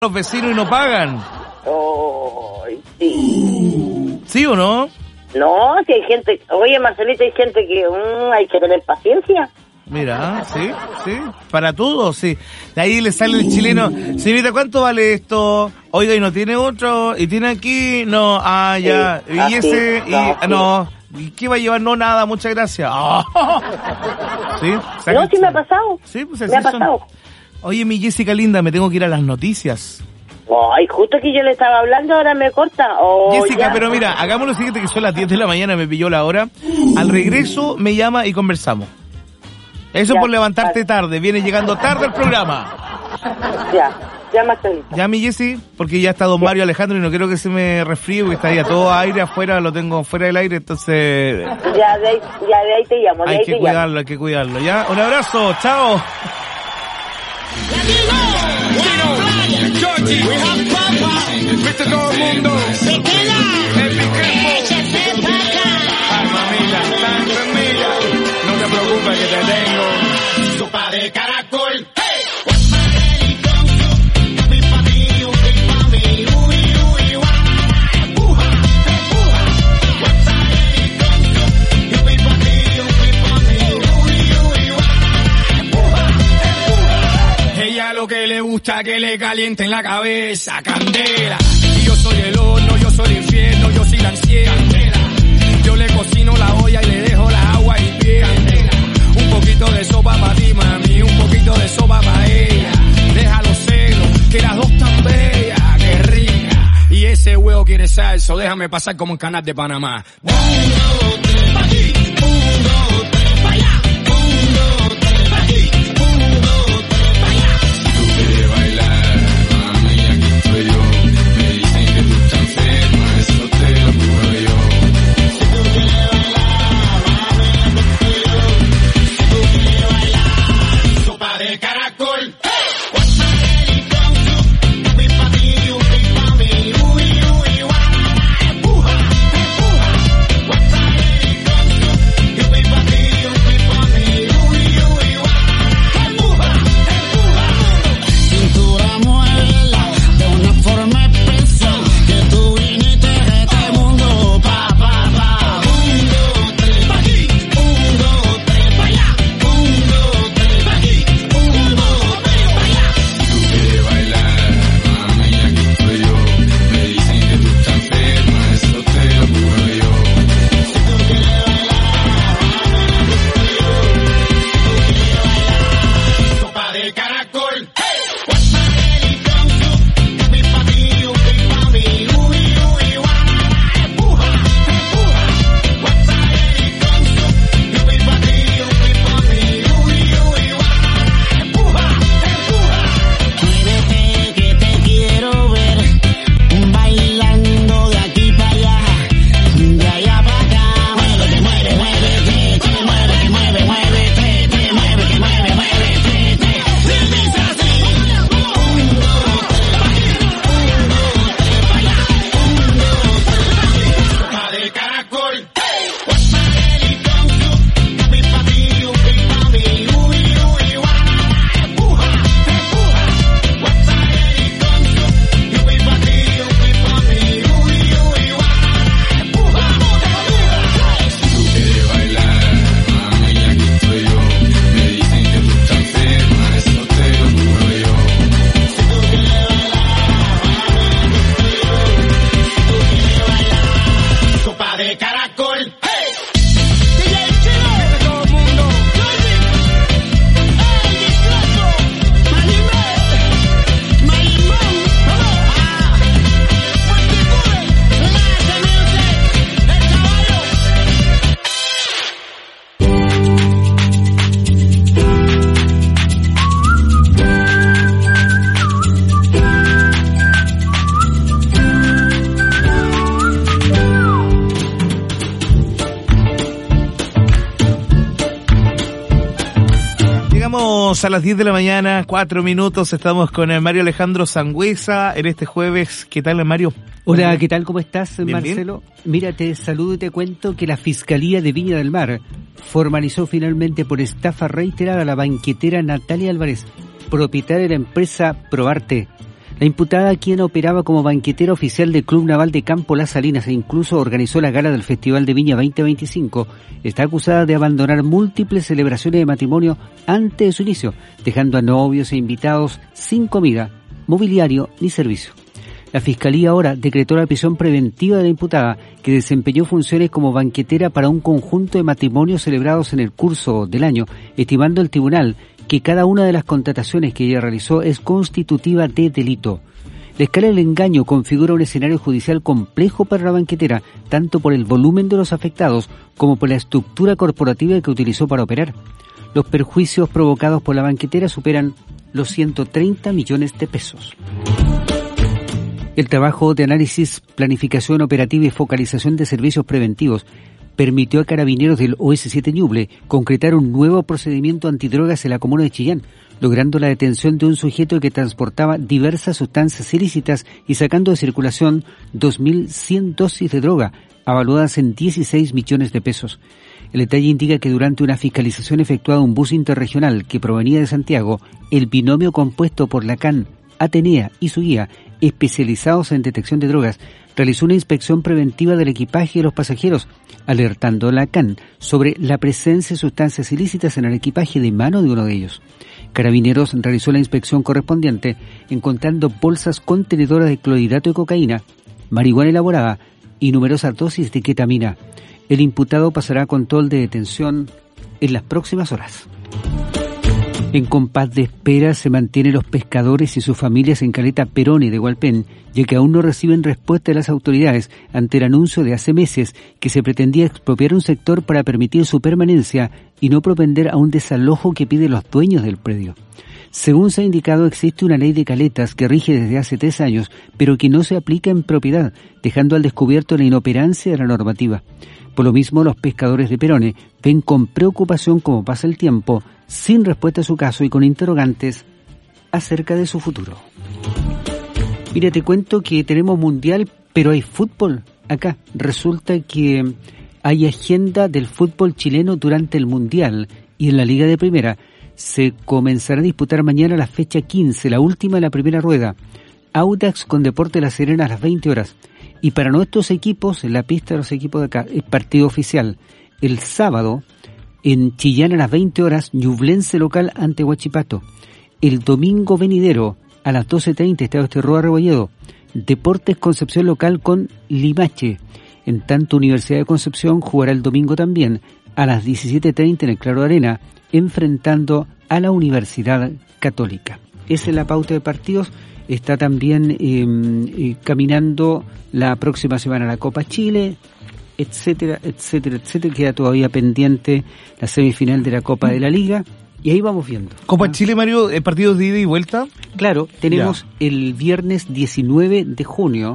los vecinos y no pagan. Oh, sí. ¿Sí o no? No, si hay gente... Oye, Marcelita, hay gente que hay que tener paciencia. Mira, sí, para todo, sí. De ahí le sale el chileno, señorita, ¿cuánto vale esto? Oiga, ¿y no tiene otro? ¿Y tiene aquí? No, ya. Sí, y ese, no. ¿Y qué va a llevar? No, nada, muchas gracias. Oh. ¿Sí? No, sí me ha pasado. Sí, pues me ha pasado. Oye, mi Jessica linda, me tengo que ir a las noticias. Ay, justo que yo le estaba hablando, ahora me corta. Jessica, ya. pero mira, hagamos lo siguiente, que son las 10 de la mañana, me pilló la hora. Al regreso me llama y conversamos. Eso ya, por levantarte tarde, viene llegando tarde el programa. Ya Marcelita. Ya, mi Jessy, porque ya está don Mario Alejandro y no quiero que se me resfríe, porque está ahí a todo aire afuera, lo tengo fuera del aire, entonces... Ya de ahí te llamo, hay que cuidarlo, ¿ya? Un abrazo, chao. Viste todo el mundo. Se queda. Échese para acá. Ay, mamita, tan semilla. No te preocupes que te tengo. Sopa de caracol. Ella lo que le gusta que le calienten la cabeza, candela. Y yo soy el horno, yo soy el infierno, yo soy la ansiedad. Yo le cocino la olla y le dejo la agua hirviendo. Un poquito de sopa para ti, mami, un poquito de sopa para ella. Deja los celos, que las dos tan bellas, que rica. Y ese huevo quiere salsa, déjame pasar como en Canal de Panamá. 1, 2, 3, pa' aquí, 1, 2, 3, pa' allá. 1, 2, 3, pa' aquí, 1, 2, 3, pa' allá. Tú quieres bailar, mami, aquí estoy yo. Me dicen que tú estás enferma, eso te lo juro yo. Si tú quieres bailar, mami, aquí estoy yo. Si tú quieres bailar, sopa de caracol. A las 10 de la mañana, 4 minutos, estamos con Mario Alejandro Sangüesa en este jueves. ¿Qué tal, Mario? Hola, ¿qué tal? ¿Cómo estás, bien, Marcelo? Bien. Mira, te saludo y te cuento que la Fiscalía de Viña del Mar formalizó finalmente por estafa reiterada a la banquetera Natalia Álvarez, propietaria de la empresa Probarte. La imputada, quien operaba como banquetera oficial del Club Naval de Campo Las Salinas e incluso organizó la gala del Festival de Viña 2025, está acusada de abandonar múltiples celebraciones de matrimonio antes de su inicio, dejando a novios e invitados sin comida, mobiliario ni servicio. La Fiscalía ahora decretó la prisión preventiva de la imputada, que desempeñó funciones como banquetera para un conjunto de matrimonios celebrados en el curso del año, estimando el tribunal que cada una de las contrataciones que ella realizó es constitutiva de delito. La escala del engaño configura un escenario judicial complejo para la banquetera, tanto por el volumen de los afectados como por la estructura corporativa que utilizó para operar. Los perjuicios provocados por la banquetera superan los 130 millones de pesos. El trabajo de análisis, planificación operativa y focalización de servicios preventivos permitió a carabineros del OS7 Ñuble concretar un nuevo procedimiento antidrogas en la comuna de Chillán, logrando la detención de un sujeto que transportaba diversas sustancias ilícitas y sacando de circulación 2.100 dosis de droga, avaluadas en 16 millones de pesos. El detalle indica que durante una fiscalización efectuada en un bus interregional que provenía de Santiago, el binomio compuesto por la CAN, Atenea y su guía, especializados en detección de drogas, realizó una inspección preventiva del equipaje de los pasajeros, alertando a la CAN sobre la presencia de sustancias ilícitas en el equipaje de mano de uno de ellos. Carabineros realizó la inspección correspondiente, encontrando bolsas contenedoras de clorhidrato de cocaína, marihuana elaborada y numerosas dosis de ketamina. El imputado pasará a control de detención en las próximas horas. En compás de espera se mantienen los pescadores y sus familias en Caleta Peroni de Hualpén, ya que aún no reciben respuesta de las autoridades ante el anuncio de hace meses que se pretendía expropiar un sector para permitir su permanencia y no propender a un desalojo que piden los dueños del predio. Según se ha indicado, existe una ley de caletas que rige desde hace 3 años, pero que no se aplica en propiedad, dejando al descubierto la inoperancia de la normativa. Por lo mismo, los pescadores de Perone ven con preocupación cómo pasa el tiempo, sin respuesta a su caso y con interrogantes acerca de su futuro. Mira, te cuento que tenemos mundial, pero hay fútbol acá. Resulta que hay agenda del fútbol chileno durante el mundial y en la Liga de Primera se comenzará a disputar mañana la fecha 15, la última de la primera rueda. Audax con Deportes La Serena a las 20 horas. Y para nuestros equipos, en la pista de los equipos de acá, es partido oficial. El sábado, en Chillán a las 20 horas, Ñublense local ante Huachipato. El domingo venidero, a las 12:30, Estadio Esterroa Rebolledo. Deportes Concepción local con Limache. En tanto, Universidad de Concepción jugará el domingo también, a las 17:30 en el Claro Arena, enfrentando a la Universidad Católica. Esa es la pauta de partidos. Está también caminando la próxima semana la Copa Chile, etcétera, etcétera, etcétera. Queda todavía pendiente la semifinal de la Copa de la Liga y ahí vamos viendo. Copa Chile, Mario, partidos de ida y vuelta. Claro, tenemos el viernes 19 de junio,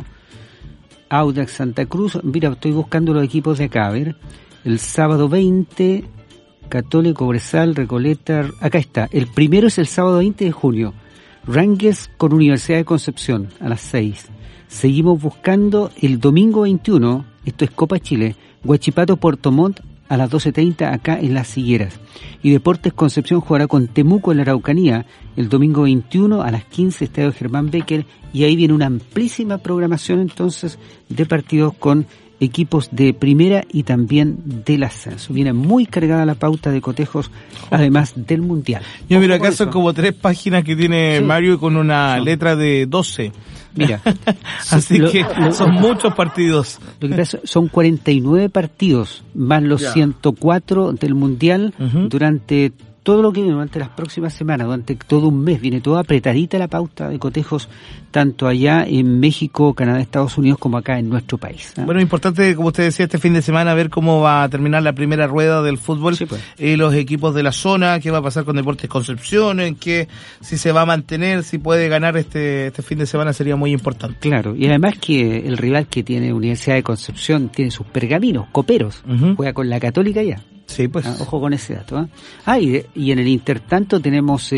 Audax Santa Cruz. Mira, estoy buscando los equipos de acá, a ver. El sábado 20, Católico, Cobresal, Recoleta. Acá está. El primero es el sábado 20 de junio. Rangers con Universidad de Concepción a las 6. Seguimos buscando el domingo 21, esto es Copa Chile, Huachipato Puerto Montt a las 12:30 acá en Las Higueras. Y Deportes Concepción jugará con Temuco en la Araucanía el domingo 21 a las 15, Estadio Germán Becker. Y ahí viene una amplísima programación entonces de partidos con equipos de primera y también del ascenso. Viene muy cargada la pauta de cotejos, además del mundial. Yo miro acá son como 3 páginas que tiene Mario con una letra de 12. Mira, así que son muchos partidos. Lo que pasa son 49 partidos, más los 104 del mundial durante todo lo que viene, durante las próximas semanas, durante todo un mes. Viene toda apretadita la pauta de cotejos, tanto allá en México, Canadá, Estados Unidos, como acá en nuestro país. Bueno, importante, como usted decía, este fin de semana, ver cómo va a terminar la primera rueda del fútbol, sí, pues. Los equipos de la zona, qué va a pasar con Deportes Concepción, en qué, si se va a mantener, si puede ganar este fin de semana, sería muy importante. Claro, y además que el rival que tiene Universidad de Concepción tiene sus pergaminos, coperos, juega con la Católica ya. Sí, pues. Ojo con ese dato. Y en el intertanto tenemos...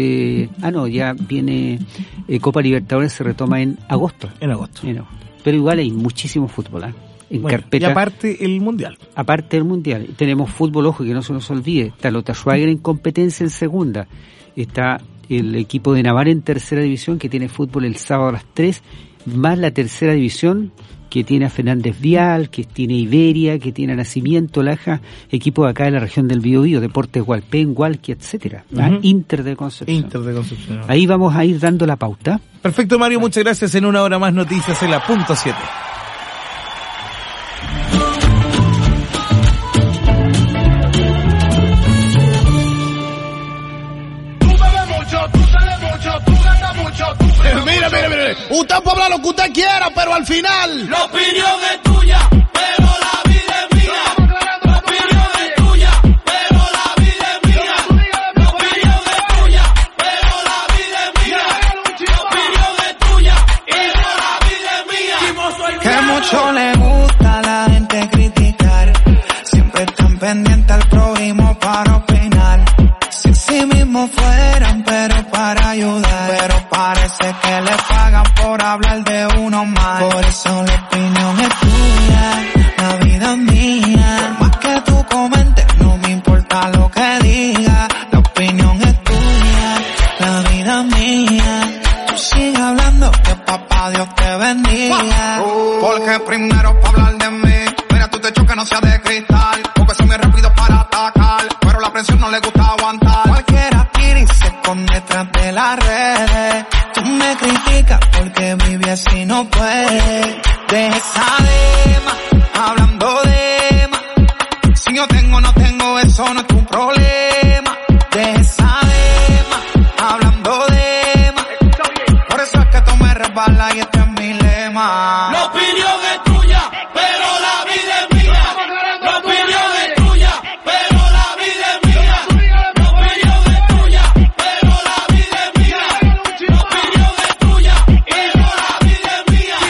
ya viene Copa Libertadores, se retoma en agosto. En agosto. Pero igual hay muchísimo fútbol, en carpeta. Y aparte el Mundial. Aparte del Mundial. Tenemos fútbol, ojo, que no se nos olvide. Está Lota Schwager en competencia en segunda. Está el equipo de Naval en tercera división, que tiene fútbol el sábado a las 3, más la tercera división, que tiene a Fernández Vial, que tiene Iberia, que tiene a Nacimiento, Laja, equipo de acá de la región del Biobío, Deportes Hualpén, Hualqui, etcétera. Inter de Concepción. Ahí vamos a ir dando la pauta. Perfecto, Mario, muchas gracias. En una hora más noticias en la punto 7. Mira. Usted puede hablar lo que usted quiera, pero al final la opinión es tuya, pero la vida es mía. La opinión es tuya, pero la vida es mía. La opinión es tuya, pero la vida es mía. La opinión es tuya, pero la vida es mía. Que mucho le gusta a la gente criticar, siempre están pendientes al prójimo para opinar. Si sí mismos fueran, pero para ayudar. Pero parece que le pagan por hablar de uno más. Por eso la opinión es tuya, la vida es mía. Por más que tú comentes, no me importa lo que digas. La opinión es tuya, la vida es mía. Tú sigue hablando, que papá Dios te bendiga. Porque primero para hablar de mí, mira tu techo que no sea de cristal. Porque son muy rápidos para atacar, pero la presión no le gusta aguantar. Cualquiera tira y se esconde detrás de las redes. Tú me criticas porque vive así no puede. Deja esa dema, hablando de más. Si yo tengo o no tengo, eso no es tu problema. Deja esa dema, hablando de más. Por eso es que tú me resbalas y este es mi lema. La opinión es tuya, pero la vida es mía. La opinión es tuya, pero la vida es mía. La opinión es tuya, pero la vida es mía. La opinión es tuya, pero la vida es mía.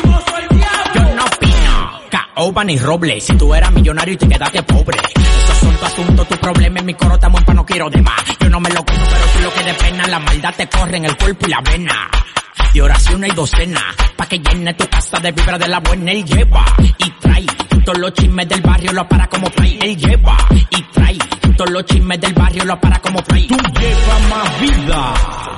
Yo no opino, caoba ni roble. Si tú eras millonario y te quedaste pobre, esos son tu asunto, tu problema. En mi coro estamos en pa' no quiero de más. Yo no me lo como, pero tú lo que de pena. La maldad te corre en el cuerpo y la vena. Y oraciones y docenas, pa' que llene tu casa de vibra de la buena. Él lleva y trae todos los chismes del barrio, lo para como play. Él lleva y trae todos los chismes del barrio, lo para como play. Tú llevas más vida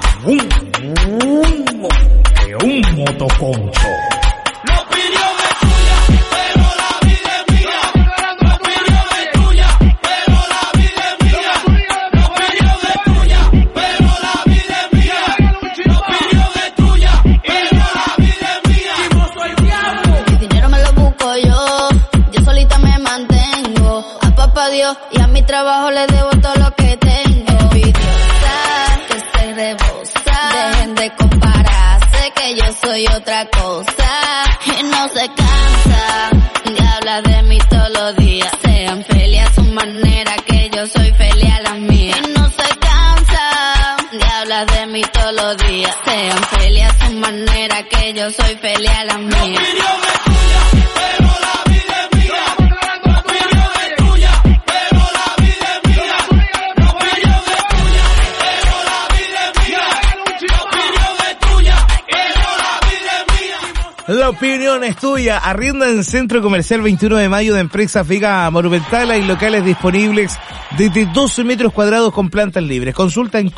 que un motoconcho. La opinión es tuya, pero la vida es mía. La opinión es tuya, pero la vida es mía. La opinión es tuya, pero la vida es mía. La opinión es tuya, pero la vida es mía. El dinero me lo busco yo solita me mantengo. A papá Dios y a mi trabajo le debo todo lo que tengo. Envidiosa, que se rebosa, dejen de compararse que yo soy otra cosa. Y no se cansa de hablar de mí todos los días. Sean felices a su manera, que yo soy feliz a la mía. Y no se cansa de hablar de mí todos los días. Sean felices a su manera, que yo soy feliz a la mía. La opinión es tuya, pero la vida es mía. La opinión es tuya, pero la vida es mía. La opinión es tuya, pero la vida es mía. La opinión es tuya, pero la vida es mía. La opinión es tuya. Arrienda en Centro Comercial 21 de Mayo de Empresa Vega Monumental. Hay locales disponibles desde 12 metros cuadrados con plantas libres. Consulta en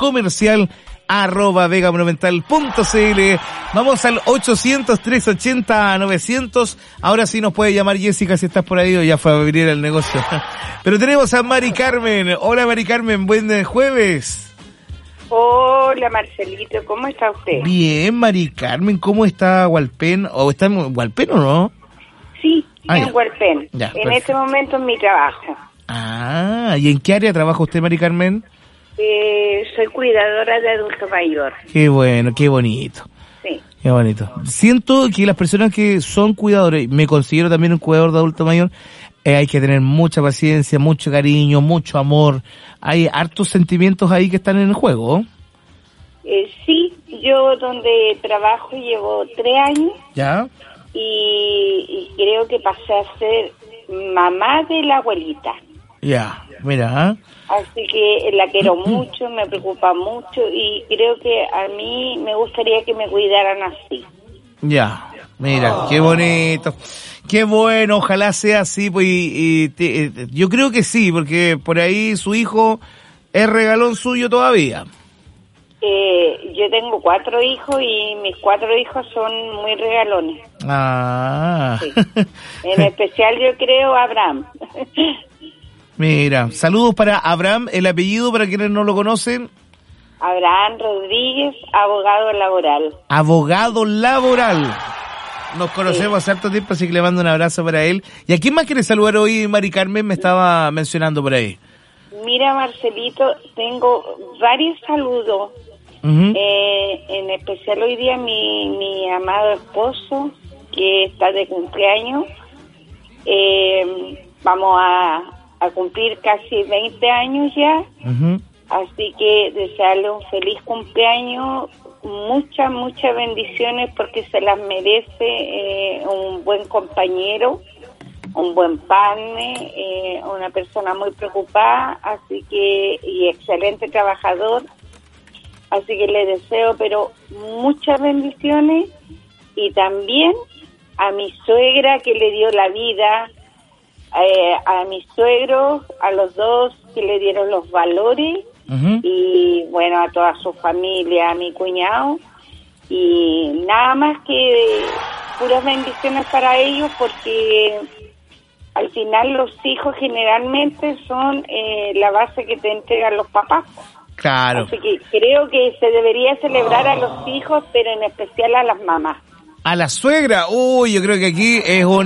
comercial@vegamonumental.cl. Vamos al 800-380-900. Ahora sí nos puede llamar Jessica si estás por ahí o ya fue a abrir el negocio. Pero tenemos a Mari Carmen. Hola Mari Carmen, buen jueves. Hola Marcelito, ¿cómo está usted? Bien, Mari Carmen, ¿cómo está Hualpén? ¿O está en Hualpén o no? Sí, Ah, en ya. Hualpén. Ya, En perfecto. este momento es mi trabajo. Ah, ¿y en qué área trabaja usted, Mari Carmen? Soy cuidadora de adulto mayor. Qué bueno, qué bonito. Sí. Qué bonito. Siento que las personas que son cuidadores, me considero también un cuidador de adulto mayor, hay que tener mucha paciencia, mucho cariño, mucho amor. Hay hartos sentimientos ahí que están en el juego. Sí, yo donde trabajo llevo 3 años ¿Ya? y creo que pasé a ser mamá de la abuelita. Ya, mira, Así que la quiero mucho, me preocupa mucho y creo que a mí me gustaría que me cuidaran así. ya, mira, qué bonito. Qué bueno, ojalá sea así, pues, yo creo que sí, porque por ahí su hijo es regalón suyo todavía. Yo tengo 4 hijos y mis 4 hijos son muy regalones. Ah. Sí. En especial yo creo Abraham. Mira, saludos para Abraham, el apellido para quienes no lo conocen. Abraham Rodríguez, abogado laboral. Abogado laboral. Nos conocemos hace harto tiempo, así que le mando un abrazo para él. ¿Y a quién más quiere saludar hoy, Mari Carmen? Me estaba mencionando por ahí. Mira, Marcelito, tengo varios saludos. Uh-huh. En especial hoy día mi amado esposo, que está de cumpleaños. Vamos a cumplir casi 20 años ya. Uh-huh. Así que desearle un feliz cumpleaños, muchas bendiciones porque se las merece, un buen compañero, un buen partner, una persona muy preocupada, así que, y excelente trabajador, así que le deseo pero muchas bendiciones, y también a mi suegra que le dio la vida, a mis suegros, a los dos que le dieron los valores, uh-huh. Y bueno, a toda su familia, a mi cuñado, y nada más que puras bendiciones para ellos, porque al final los hijos generalmente son la base que te entregan los papás. Claro. Así que creo que se debería celebrar a los hijos, pero en especial a las mamás. A la suegra, uy, yo creo que aquí es un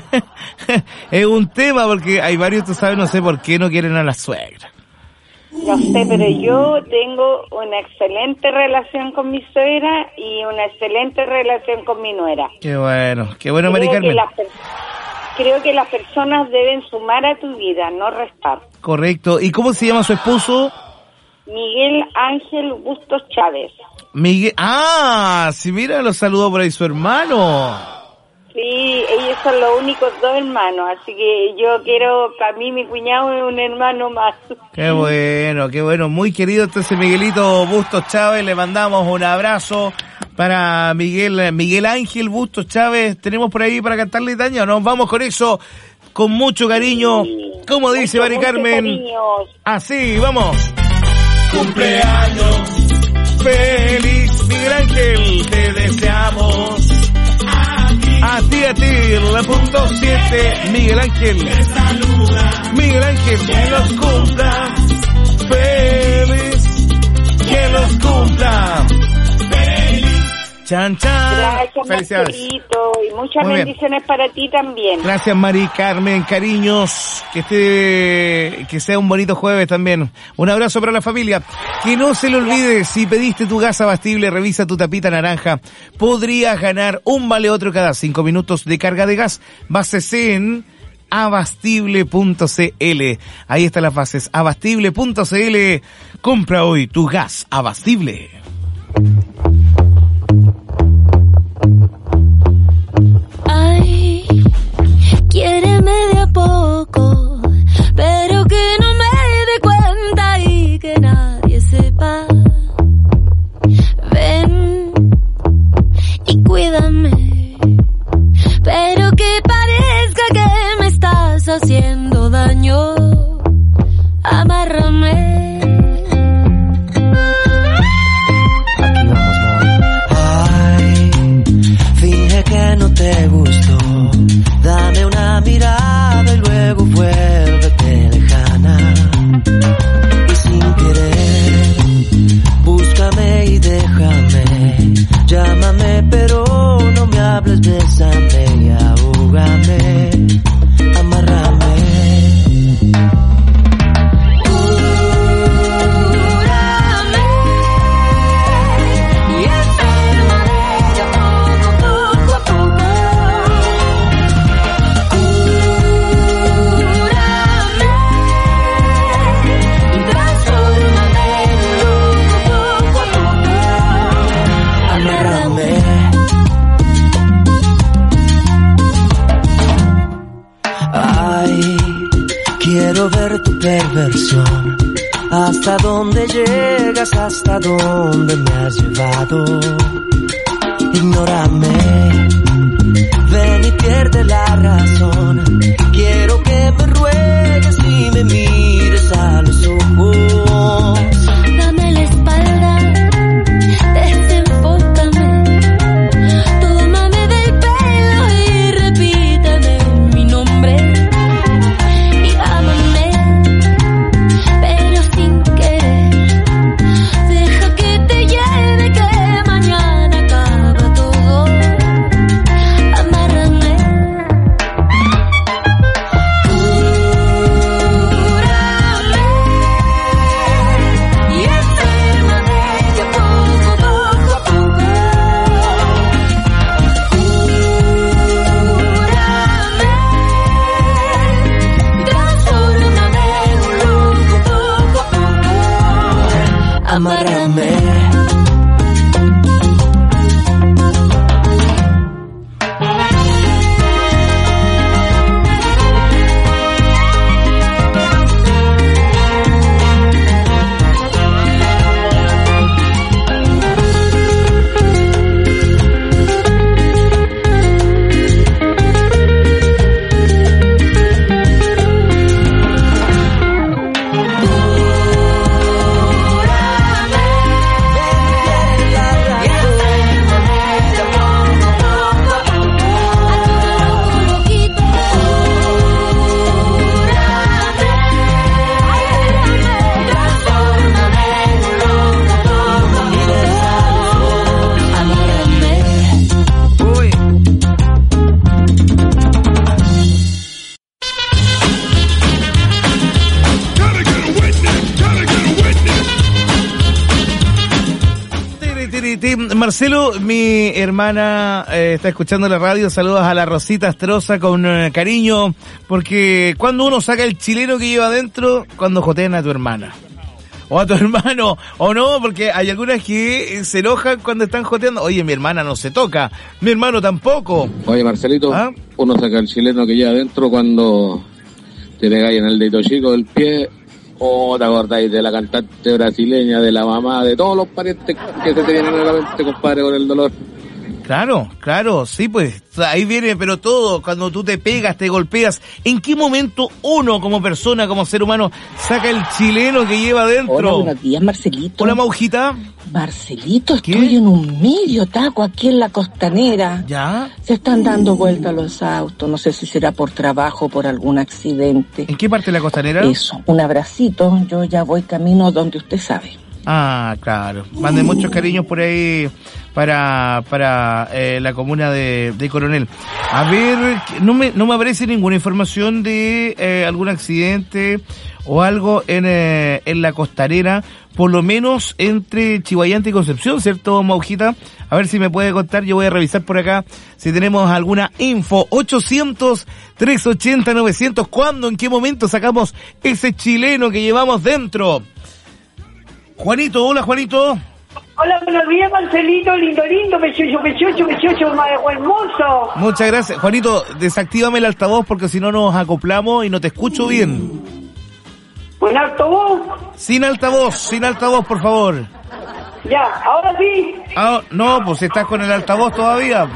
es un tema, porque hay varios, tú sabes, no sé por qué no quieren a la suegra. No sé, pero yo tengo una excelente relación con mi suegra y una excelente relación con mi nuera. Qué bueno, Mari Carmen. Creo que las personas deben sumar a tu vida, no restar. Correcto. ¿Y cómo se llama su esposo? Miguel Ángel Bustos Chávez. Miguel, sí, mira, los saludó por ahí su hermano. Sí, ellos son los únicos 2 hermanos, así que yo quiero, para mí mi cuñado es un hermano más. Qué bueno, muy querido entonces Miguelito Bustos Chávez, le mandamos un abrazo para Miguel Ángel Bustos Chávez. ¿Tenemos por ahí para cantarle, Tania? Nos vamos con eso, con mucho cariño, como dice Mari Carmen. Así, vamos. Cumpleaños feliz, Miguel Ángel, te deseamos. A ti, la punto 7, Miguel Ángel. Miguel Ángel, que los cumpla. Feliz, que los cumpla. Chan, chan. Gracias, felicidades. Marcelito, y muchas bendiciones para ti también. Gracias, Mari Carmen, cariños, que sea un bonito jueves también. Un abrazo para la familia. Que no se le olvide, si pediste tu gas abastible, revisa tu tapita naranja. Podrías ganar un vale otro cada 5 minutos de carga de gas. Bases en abastible.cl. Ahí están las bases, abastible.cl. Compra hoy tu gas abastible. Ay, quiéreme de a poco, pero que no me dé cuenta y que nadie sepa. Ven y cuídame, pero que parezca que me estás haciendo daño. Amárrame. Que no te gustó, dame una mirada y luego vuélvete lejana. Y sin querer, búscame y déjame, llámame pero no me hables, bésame y ahógame, amárrame. Quiero ver tu perversión, hasta dónde llegas, hasta dónde me has llevado. Ignórame, ven y pierde la razón. Quiero que me ruegues y me mires a los ojos. Dame la espalda amárrame. Marcelo, mi hermana está escuchando la radio. Saludos a la Rosita Astroza con cariño, porque cuando uno saca el chileno que lleva adentro, cuando jotean a tu hermana o a tu hermano, o no, porque hay algunas que se enojan cuando están joteando. Oye, mi hermana no se toca, mi hermano tampoco. Oye, Marcelito, uno saca el chileno que lleva adentro cuando te pegáis en el dedito chico del pie. ¿O te acordáis de la cantante brasileña, de la mamá, de todos los parientes que se te vienen a la mente, compadre, con el dolor? Claro, sí, pues, ahí viene, pero todo, cuando tú te pegas, te golpeas, ¿en qué momento uno, como persona, como ser humano, saca el chileno que lleva adentro? Hola, buenos días, Marcelito. Hola, Maujita. Marcelito, estoy en un medio taco aquí en la Costanera. ¿Ya? Se están dando vueltas los autos, no sé si será por trabajo o por algún accidente. ¿En qué parte de la Costanera? Eso, un abracito, yo ya voy camino donde usted sabe. Ah, claro. Mande muchos cariños por ahí para la comuna de Coronel. A ver, no me aparece ninguna información de algún accidente o algo en la Costanera, por lo menos entre Chihuayante y Concepción, ¿cierto, Maujita? A ver si me puede contar, yo voy a revisar por acá si tenemos alguna info. 800-380-900, ¿cuándo, en qué momento sacamos ese chileno que llevamos dentro? Juanito, hola Juanito. Hola, buenos días, Marcelito, lindo, precioso, más hermoso. Muchas gracias. Juanito, desactívame el altavoz porque si no nos acoplamos y no te escucho bien. ¿Con altavoz? Sin altavoz, por favor. Ya, ahora sí. No, pues estás con el altavoz todavía.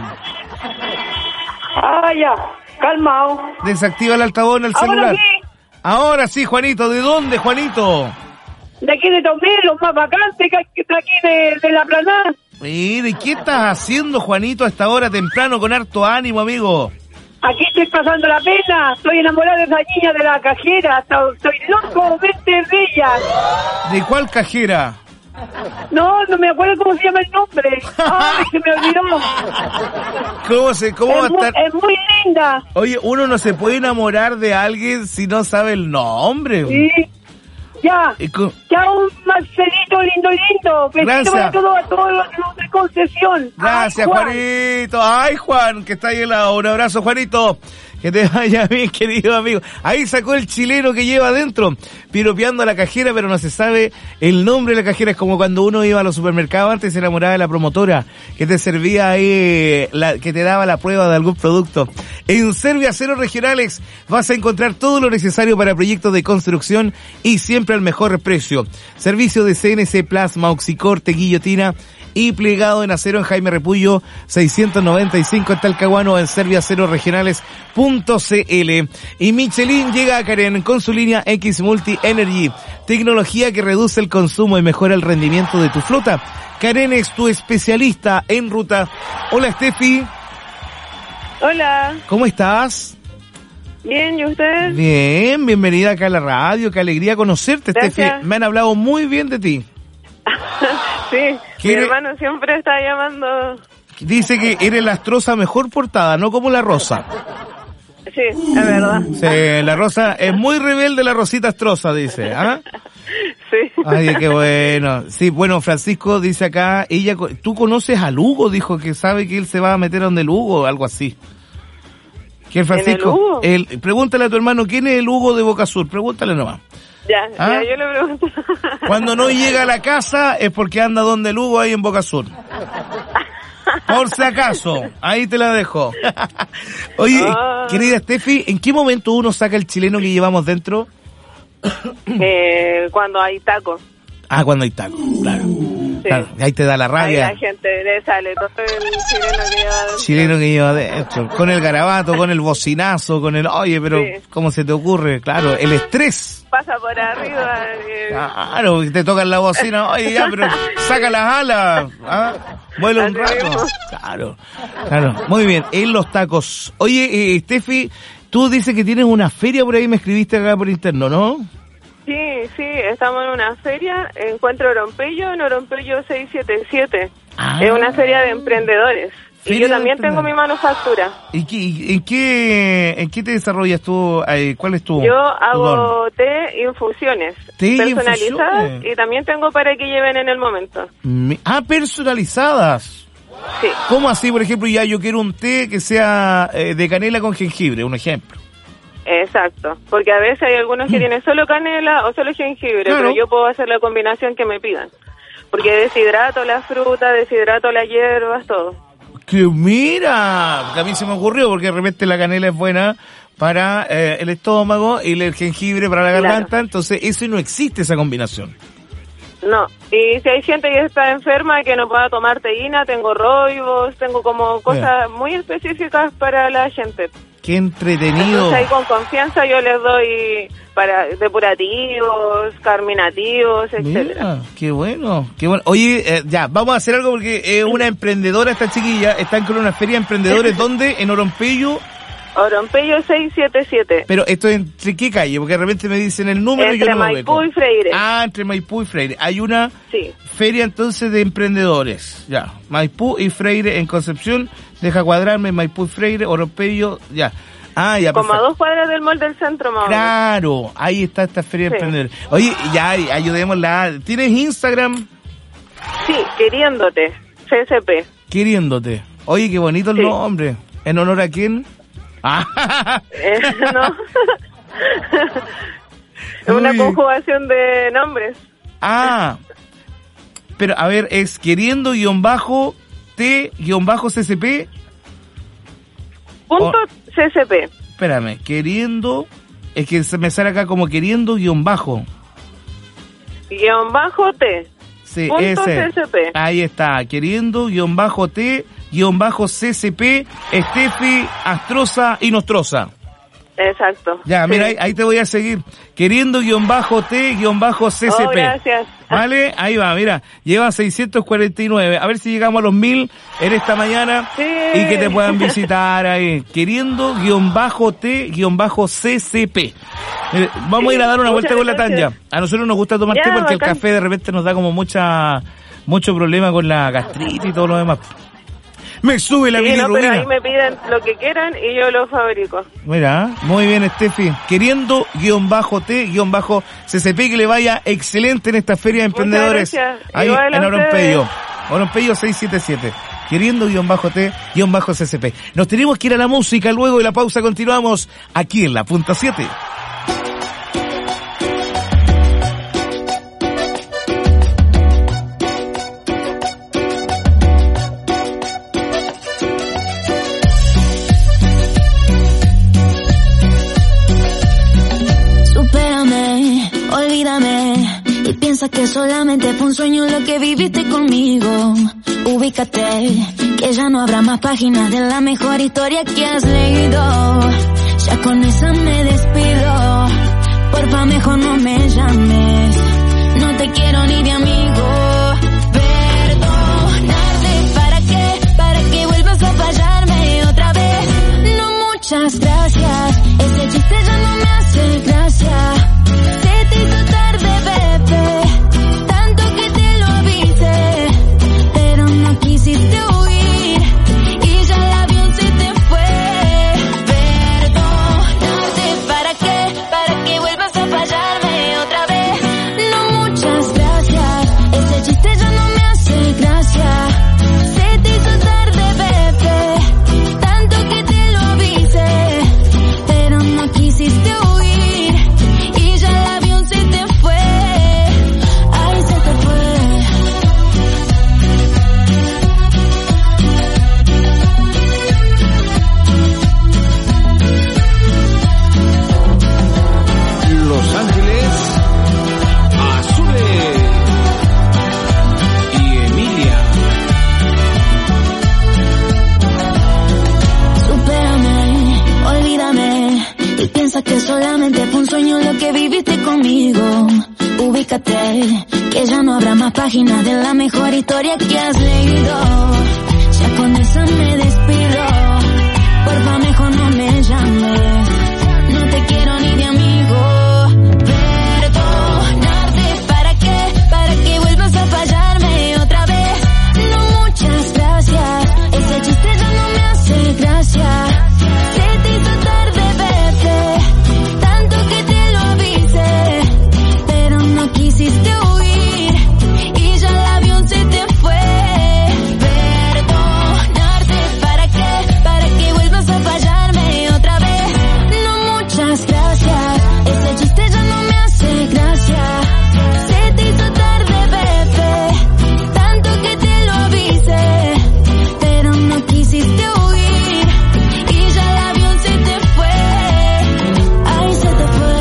Ya, calmado. Desactiva el altavoz en el celular. Ahora sí, Juanito, ¿de dónde, Juanito? De aquí de Tomé, los más vacantes que está aquí de la planada. ¿De qué estás haciendo, Juanito, a esta hora temprano con harto ánimo, amigo? Aquí estoy pasando la pena, estoy enamorada de esa niña de la cajera, estoy loco, mente bella. ¿De cuál cajera? No me acuerdo cómo se llama el nombre. ¡Ay, se me olvidó! ¿Cómo va a estar? Es muy linda. Oye, uno no se puede enamorar de alguien si no sabe el nombre. Sí. Ya un Marcelito lindo. Gracias. A todos los de Concesión. Gracias, Juanito. Ay, Juan, que está ahí al lado. Un abrazo, Juanito. Que te vaya bien, querido amigo. Ahí sacó el chileno que lleva adentro, piropeando a la cajera, pero no se sabe el nombre de la cajera. Es como cuando uno iba a los supermercados antes y se enamoraba de la promotora, que te servía ahí, que te daba la prueba de algún producto. En Serviaceros Regionales vas a encontrar todo lo necesario para proyectos de construcción y siempre al mejor precio. Servicio de CNC, plasma, oxicorte, guillotina y plegado en acero en Jaime Repullo 695 en Talcahuano, en serviaceroregionales.cl. Y Michelin llega a Karen con su línea X Multi Energy, tecnología que reduce el consumo y mejora el rendimiento de tu flota. Karen es tu especialista en ruta. Hola, Steffi. Hola. ¿Cómo estás? Bien, ¿y usted? Bien, bienvenida acá a la radio, qué alegría conocerte, Steffi. Me han hablado muy bien de ti. Sí, mi hermano siempre está llamando. Dice que eres la Astroza mejor portada, no como la Rosa. Sí, es verdad. Sí, la Rosa es muy rebelde, la Rosita Astroza, dice. Sí. Ay, qué bueno. Sí, bueno, Francisco dice acá, tú conoces a Lugo, dijo que sabe que él se va a meter a donde Lugo, algo así. Que el Francisco, pregúntale a tu hermano, ¿quién es el Hugo de Boca Sur? Pregúntale nomás. Ya, yo le pregunto. Cuando no llega a la casa es porque anda donde Lugo ahí en Boca Sur. Por si acaso, ahí te la dejo. Oye, querida Steffi, ¿en qué momento uno saca el chileno que llevamos dentro? Cuando hay tacos. Ah, cuando hay tacos, claro. Sí. Claro. Ahí te da la rabia. Ahí la gente le sale todo el chileno que lleva dentro. Chileno que lleva dentro. Con el garabato, con el bocinazo, con el... Oye, pero sí. ¿Cómo se te ocurre? Claro, el estrés. Pasa por arriba. Claro, te tocan la bocina. Oye, ya, pero saca las alas. ¿Ah? Vuela un rato. Claro. Muy bien, en los tacos. Oye, Steffi, tú dices que tienes una feria por ahí, me escribiste acá por interno, ¿no? Sí, estamos en una feria, Encuentro Orompello, en Orompello 677. Es una feria de emprendedores. Y yo también tengo mi manufactura. ¿Y en qué te desarrollas tú? ¿Cuál es tu? Yo hago té infusiones personalizadas infusiones. Y también tengo para que lleven en el momento. Personalizadas. Sí. ¿Cómo así, por ejemplo, ya yo quiero un té que sea de canela con jengibre, un ejemplo? Exacto, porque a veces hay algunos que tienen solo canela o solo jengibre, claro. Pero yo puedo hacer la combinación que me pidan. Porque deshidrato la fruta, deshidrato las hierbas, todo. Que mira, que a mí se me ocurrió porque de repente la canela es buena para el estómago y el jengibre para la garganta, claro. Entonces eso no existe, esa combinación. No, y si hay gente que está enferma que no pueda tomar teína, tengo roibos, tengo como cosas muy específicas para la gente. Qué entretenido. Entonces ahí con confianza yo les doy para depurativos, carminativos, etcétera. Qué bueno. Oye, ya, vamos a hacer algo porque es una emprendedora esta chiquilla, están con una feria de emprendedores, ¿dónde? En Orompello. Orompello 677. Pero esto es entre qué calle, porque de repente me dicen el número y yo no lo veo. Entre Maipú y Freire. Entre Maipú y Freire. Hay una feria entonces de emprendedores. Ya, Maipú y Freire en Concepción. Deja cuadrarme, Maipú y Freire, Orompello, ya. Ya, como a 2 cuadras del mall del centro, más. Claro, ahí está esta feria de emprendedores. Oye, ya, ayudémosla. ¿Tienes Instagram? Sí, Queriéndote, CSP. Queriéndote. Oye, qué bonito el nombre. ¿En honor a quién? No. Es una conjugación de nombres. Pero a ver, es queriendo-t-ccp. .ccp. Espérame, queriendo, es que se me sale acá como queriendo-bajo. -t. Sí, ese. CCP. Ahí está, queriendo-t-ccp, Steffi Astroza y Nostroza. Exacto. Ya, mira, ahí te voy a seguir. Queriendo-t-ccp. Gracias. ¿Vale? Ahí va, mira. Lleva 649. A ver si llegamos a los 1000 en esta mañana. Sí. Y que te puedan visitar ahí. Queriendo-t-ccp. Vamos a ir a dar una vuelta con la Tanya. A nosotros nos gusta tomar té porque el café de repente nos da como mucho problema con la gastritis y todo lo demás. Me sube la bilirrubina. Pero ahí me piden lo que quieran y yo lo fabrico. Mira, muy bien, Steffi. Queriendo-t-ccp, que le vaya excelente en esta feria de emprendedores. Ahí en Orompello. Orompello 677. Queriendo-t-ccp. Nos tenemos que ir a la música, luego de la pausa continuamos aquí en La Punta 7. Piensa que solamente fue un sueño lo que viviste conmigo. Ubícate, que ya no habrá más páginas de la mejor historia que has leído. Ya con esa me despido. Porfa, mejor no me llames. No te quiero ni de amigo. Perdonarte, ¿para qué vuelvas a fallarme otra vez? No, muchas gracias. Ese chiste ya no me hace gracia. Se te hizo tarde, bebé. Tanto que te lo avisé, pero no quisiste huir y ya el avión se te fue. Perdónate, ¿para qué vuelvas a fallarme otra vez? No, muchas gracias. Ese chiste ya no me hace gracia. Se te hizo tarde, bebé. Tanto que te lo avisé, pero y piensa que solamente fue un sueño lo que viviste conmigo. Ubícate, que ya no habrá más páginas de la mejor historia que has leído. Ya con esa me despido, porfa mejor no me llames, no te quiero ni de amigo. Perdonarte, ¿para qué? Para que vuelvas a fallarme otra vez. No, muchas gracias, ese chiste ya no me hace gracia. Se te hizo tarde, vete, tanto que te lo avisé, pero no quisiste huir y ya el avión se te fue. Perdonarte, ¿para qué? Para que vuelvas a fallarme otra vez. No, muchas gracias, ese chiste ya no me hace gracia. Se te hizo tarde, bebé, tanto que te lo avisé, pero no quisiste huir y ya el avión se te fue. Ay, se te fue.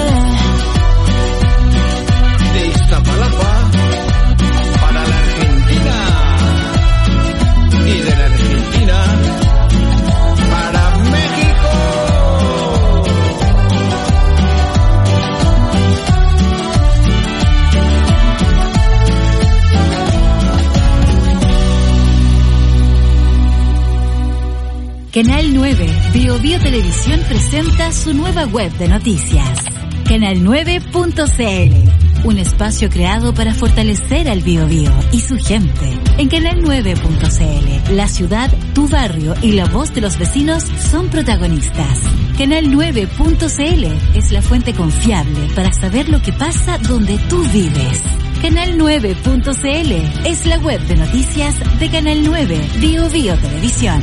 De Iztapalapa para la Argentina y de la Argentina para México. Canal 9, Bio Bio Televisión presenta su nueva web de noticias. Canal9.cl, un espacio creado para fortalecer al Bio Bio y su gente. En Canal9.cl, la ciudad, tu barrio y la voz de los vecinos son protagonistas. Canal9.cl es la fuente confiable para saber lo que pasa donde tú vives. Canal9.cl es la web de noticias de Canal 9, Bio Bio Televisión.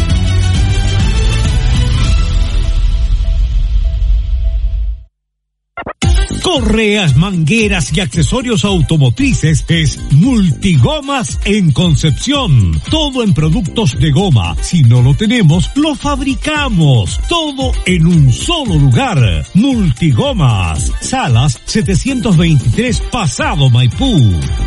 Correas, mangueras y accesorios automotrices es Multigomas en Concepción. Todo en productos de goma. Si no lo tenemos, lo fabricamos. Todo en un solo lugar. Multigomas. Salas 723 Pasado Maipú.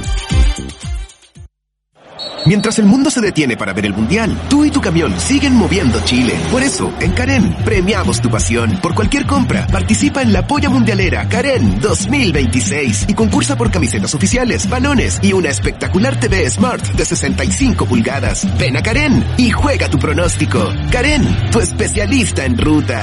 Mientras el mundo se detiene para ver el Mundial, tú y tu camión siguen moviendo Chile. Por eso, en Karen, premiamos tu pasión. Por cualquier compra, participa en la Polla Mundialera Karen 2026 y concursa por camisetas oficiales, balones y una espectacular TV Smart de 65 pulgadas. Ven a Karen y juega tu pronóstico. Karen, tu especialista en ruta.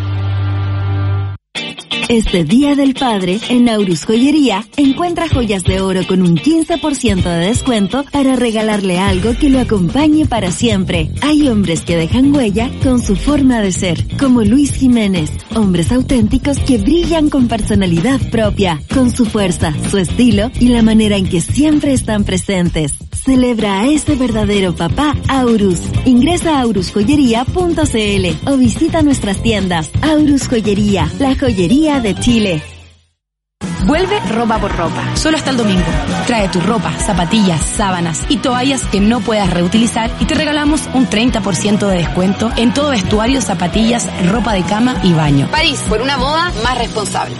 Este Día del Padre, en Aurus Joyería, encuentra joyas de oro con un 15% de descuento para regalarle algo que lo acompañe para siempre. Hay hombres que dejan huella con su forma de ser, como Luis Jiménez. Hombres auténticos que brillan con personalidad propia, con su fuerza, su estilo y la manera en que siempre están presentes. Celebra a ese verdadero papá Aurus. Ingresa a aurusjoyería.cl o visita nuestras tiendas. Aurus Joyería, la joyería de Chile. Vuelve Ropa por Ropa, solo hasta el domingo. Trae tu ropa, zapatillas, sábanas y toallas que no puedas reutilizar y te regalamos un 30% de descuento en todo vestuario, zapatillas, ropa de cama y baño. París, por una moda más responsable.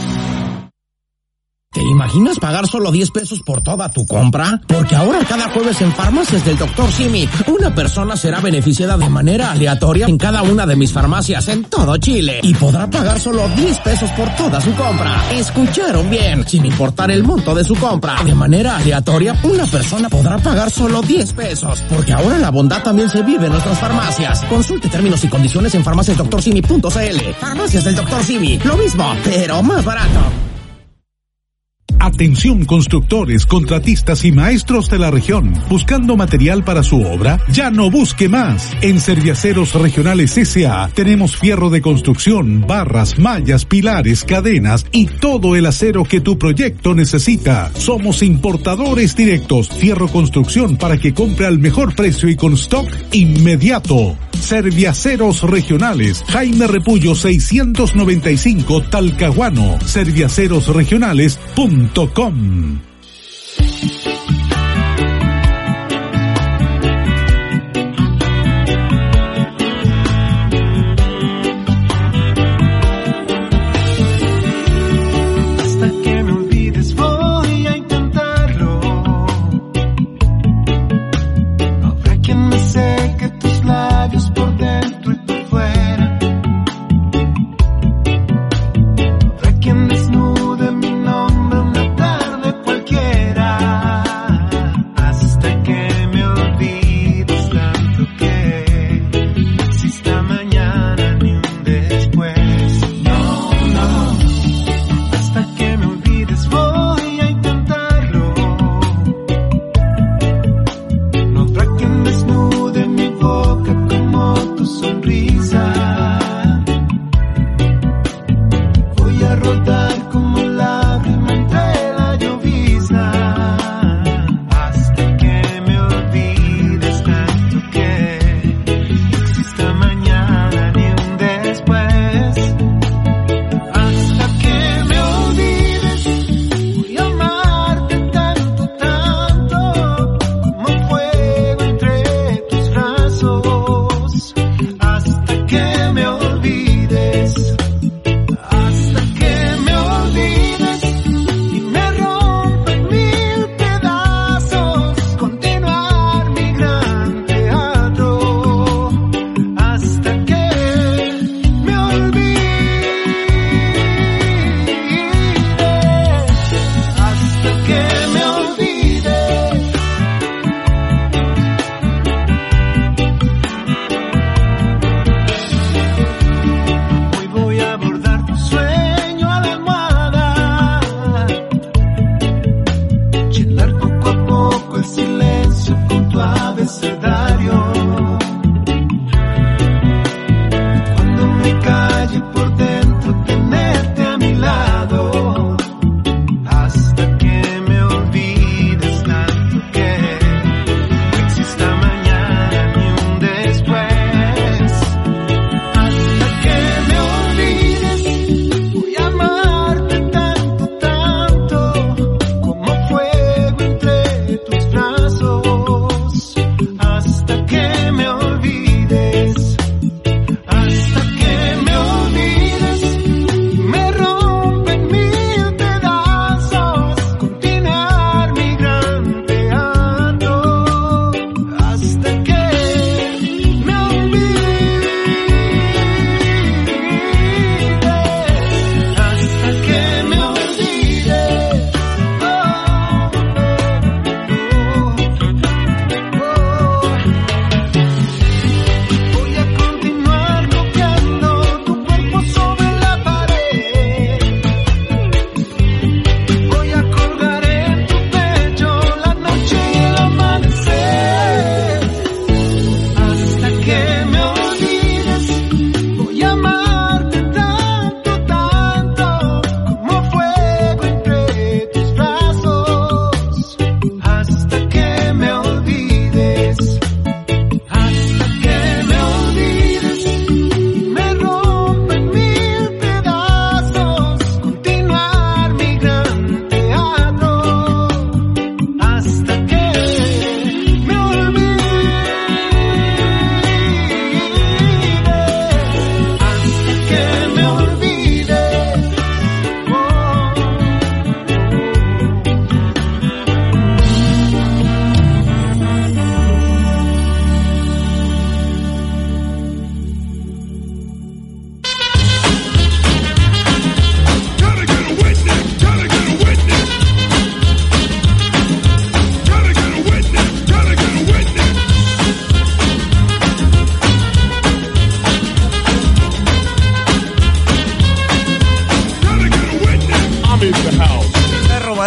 ¿Te imaginas pagar solo 10 pesos por toda tu compra? Porque ahora cada jueves en Farmacias del Dr. Simi, una persona será beneficiada de manera aleatoria en cada una de mis farmacias en todo Chile y podrá pagar solo 10 pesos por toda su compra. ¿Escucharon bien? Sin importar el monto de su compra, de manera aleatoria, una persona podrá pagar solo 10 pesos. Porque ahora la bondad también se vive en nuestras farmacias. Consulte términos y condiciones en farmaciasdoctorsimi.cl. Farmacias del Dr. Simi, lo mismo, pero más barato. Atención constructores, contratistas y maestros de la región. ¿Buscando material para su obra? Ya no busque más. En Serviaceros Regionales S.A. tenemos fierro de construcción, barras, mallas, pilares, cadenas y todo el acero que tu proyecto necesita. Somos importadores directos. Fierro construcción para que compre al mejor precio y con stock inmediato. Serviaceros Regionales, Jaime Repullo 695 Talcahuano. Serviacerosregionales.com. Hasta que me olvides voy a intentarlo. No habrá quien me seque tus labios por dentro y por fuera.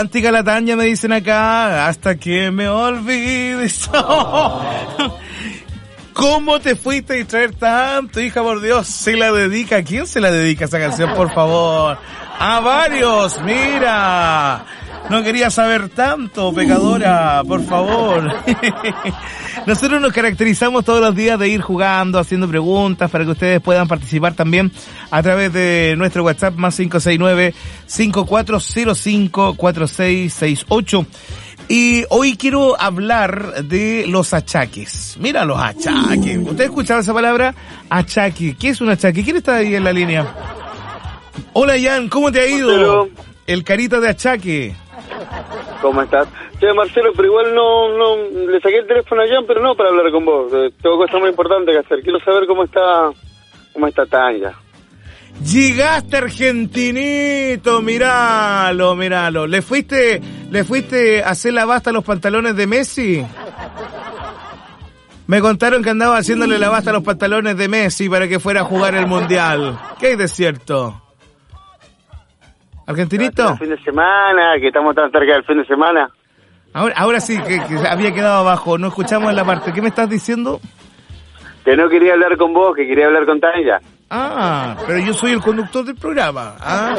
romántica la Tania, me dicen acá, hasta que me olvides. ¿Cómo te fuiste a distraer tanto, hija, por Dios? ¿Se la dedica? ¿A quién se la dedica esa canción, por favor? A varios, mira. No quería saber tanto, pecadora, por favor. Nosotros nos caracterizamos todos los días de ir jugando, haciendo preguntas para que ustedes puedan participar también a través de nuestro WhatsApp más 569-5405-4668. Y hoy quiero hablar de los achaques. Mira los achaques. ¿Usted ha escuchado esa palabra? Achaque. ¿Qué es un achaque? ¿Quién está ahí en la línea? Hola, Jan, ¿cómo te ha ido? Marcelo. El carita de achaque. ¿Cómo estás? Sí, Marcelo, pero igual no le saqué el teléfono a Jan, pero no para hablar con vos. Tengo cosas muy importantes que hacer. Quiero saber cómo está Tanya. Llegaste, argentinito, míralo. ¿Le fuiste a hacer la basta a los pantalones de Messi? Me contaron que andaba haciéndole la basta a los pantalones de Messi para que fuera a jugar el Mundial. ¿Qué hay de cierto? ¿Argentinito? El fin de semana, que estamos tan cerca del fin de semana. Ahora sí, que había quedado abajo. No escuchamos la parte. ¿Qué me estás diciendo? Que no quería hablar con vos, que quería hablar con Tanya. Ah, pero yo soy el conductor del programa.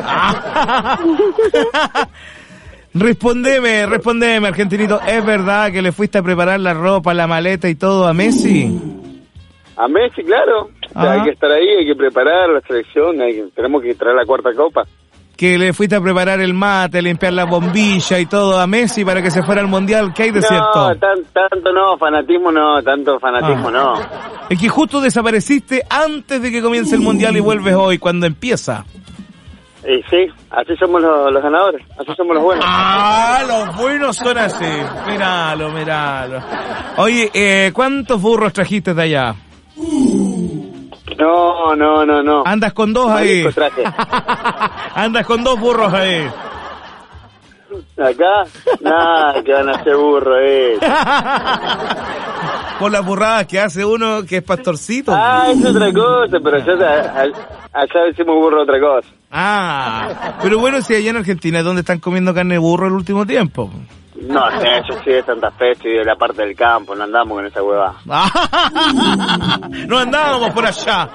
Respondeme, argentinito. ¿Es verdad que le fuiste a preparar la ropa, la maleta y todo a Messi? A Messi, claro. O sea, hay que estar ahí, hay que preparar la selección, tenemos que traer la cuarta copa. Que le fuiste a preparar el mate, limpiar la bombilla y todo a Messi para que se fuera al Mundial. ¿Qué hay de cierto? No, tanto no, fanatismo no. Es que justo desapareciste antes de que comience el Mundial y vuelves hoy, cuando empieza. Sí, así somos los ganadores, así somos los buenos. Los buenos son así. Míralo. Oye, ¿cuántos burros trajiste de allá? No. Andas con dos ahí. Andas con dos burros ahí. Acá, nada, que van a ser burros, Por las burradas que hace uno que es pastorcito. Es otra cosa, pero allá decimos burro otra cosa. Pero bueno, si allá en Argentina es donde están comiendo carne de burro el último tiempo. No sé, yo soy de Santa Fe, soy de la parte del campo, no andamos con esa huevada. No andábamos por allá.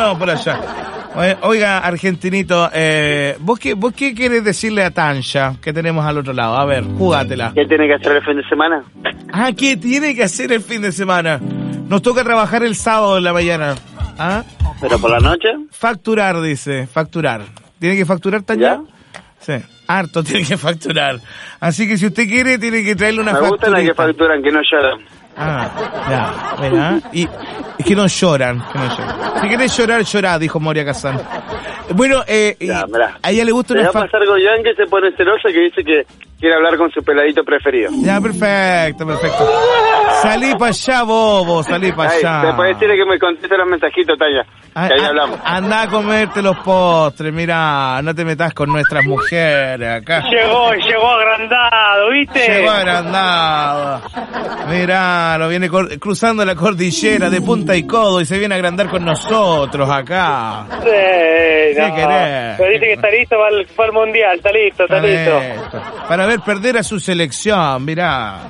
Oiga, argentinito, ¿vos qué querés decirle a Tanya que tenemos al otro lado? A ver, jugátela. ¿Qué tiene que hacer el fin de semana? ¿Qué tiene que hacer el fin de semana? Nos toca trabajar el sábado en la mañana. ¿Pero por la noche? Facturar, dice, facturar. ¿Tiene que facturar, Tanya? ¿Ya? Sí, harto tiene que facturar. Así que si usted quiere, tiene que traerle una factura. Me gustan las que facturan, que no lloran. Ya, ¿verdad? Y es que no lloran, Si querés llorar, llorá, dijo Moria Kazan. Bueno, a ella le gusta una factura. Va a pasar con Jan, que se pone celosa, que dice que quiere hablar con su peladito preferido. Ya, perfecto. Salí para allá, bobo, salí para allá. Te puedes decirle que me conteste los mensajitos, Tanya. Que ahí hablamos. Andá a comerte los postres, mirá, no te metas con nuestras mujeres acá. Llegó agrandado, ¿viste? Llegó agrandado. Mirá, lo viene cruzando la cordillera de punta y codo y se viene a agrandar con nosotros acá. Sí, ¿Qué querés? Pero dice que está listo para el Mundial, está listo. Para ver perder a su selección, mirá.